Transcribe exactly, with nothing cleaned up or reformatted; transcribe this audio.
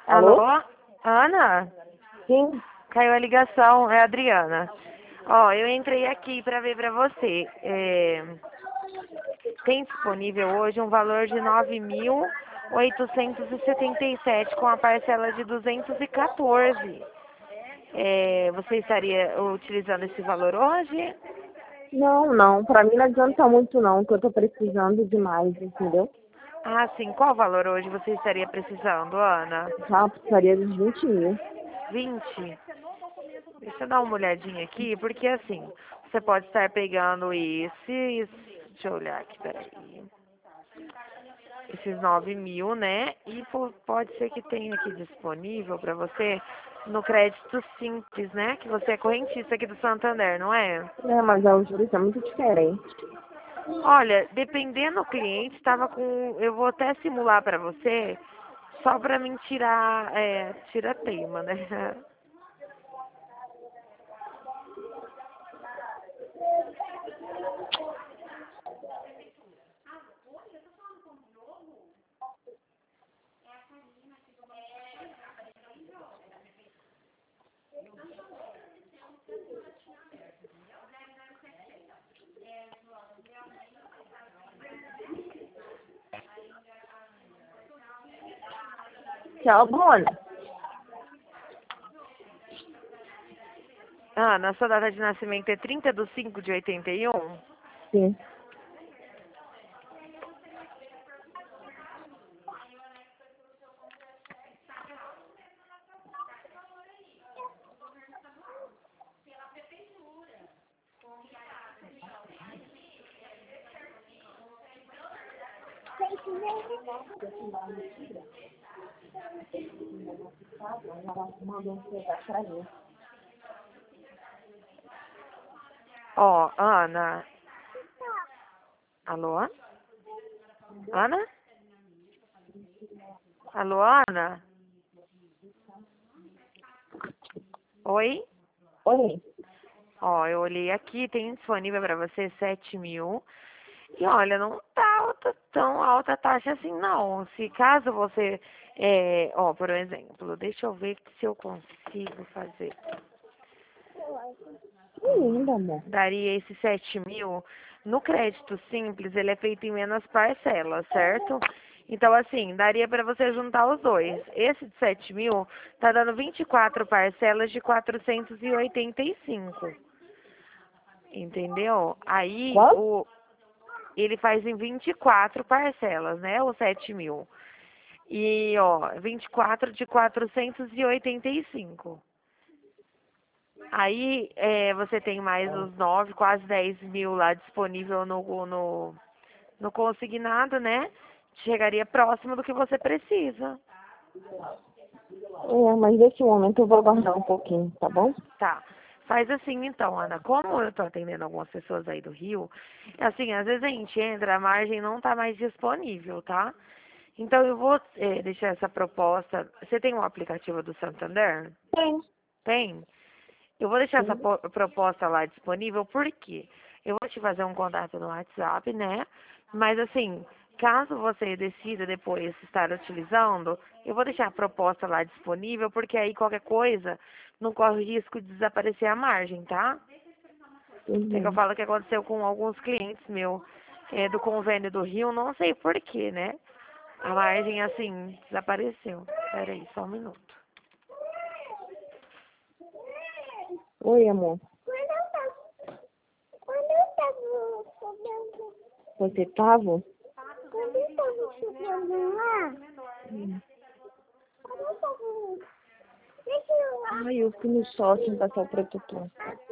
Alô? Alô? Ana? Sim? Caiu a ligação, é a Adriana. Ó, eu entrei aqui para ver para você. É, tem disponível hoje um valor de nove mil oitocentos e setenta e sete com a parcela de duzentos e quatorze. É, você estaria utilizando esse valor hoje? Não, não. Pra mim não adianta muito não, que eu tô precisando demais, entendeu? Ah, sim. Qual valor hoje você estaria precisando, Ana? Já precisaria de vinte mil. Vinte. Deixa eu dar uma olhadinha aqui, porque assim, você pode estar pegando esse, esse- deixa eu olhar aqui, peraí. Esses nove mil, né? E po- pode ser que tenha aqui disponível para você no crédito simples, né? Que você é correntista aqui do Santander, não é? É, mas a juros é muito diferente. Olha, dependendo do cliente, estava com. Eu vou até simular para você, só para mim tirar, é, tira teima, né? Tchau, Bruna. Ana, sua data de nascimento é trinta de cinco de oitenta e um? Sim. Ó, Ana. Alô? Ana? Alô, Ana? Oi? Oi. Ó, eu olhei aqui, tem disponível para você sete mil. E olha, não tá alta, tão alta a taxa assim, não. Se caso você, é, ó, por exemplo, deixa eu ver se eu consigo fazer. Que linda, amor. Daria esses sete mil. No crédito simples, ele é feito em menos parcelas, certo? Então, assim, daria para você juntar os dois. Esse de sete mil tá dando vinte e quatro parcelas de quatrocentos e oitenta e cinco. Entendeu? Aí, Quanto? o, ele faz em vinte e quatro parcelas, né? Os sete mil. E, ó, vinte e quatro de quatrocentos e oitenta e cinco. Aí é, você tem mais os nove, quase dez mil lá disponível no, no, no consignado, né? Chegaria próximo do que você precisa. É, mas nesse momento eu vou aguardar um pouquinho, tá bom? Tá. Faz assim então, Ana. Como eu tô atendendo algumas pessoas aí do Rio, assim, às vezes a gente entra, a margem não tá mais disponível, tá? Então eu vou é, deixar essa proposta. Você tem um aplicativo do Santander? Tem. Tem? Eu vou deixar essa Sim. po- proposta lá disponível, por quê? Eu vou te fazer um contato no WhatsApp, né? Mas assim, caso você decida depois estar utilizando, eu vou deixar a proposta lá disponível, porque aí qualquer coisa não corre o risco de desaparecer a margem, tá? É que eu Uhum. falo que aconteceu com alguns clientes meus é, do convênio do Rio, não sei por quê, né? A margem, assim, desapareceu. Pera aí, só um minuto. Oi, amor. Você tava? Quando eu tava chegando lá, Hum. quando eu tava... Deixa eu lá. Ai, eu fui no sol sem passar o protetor.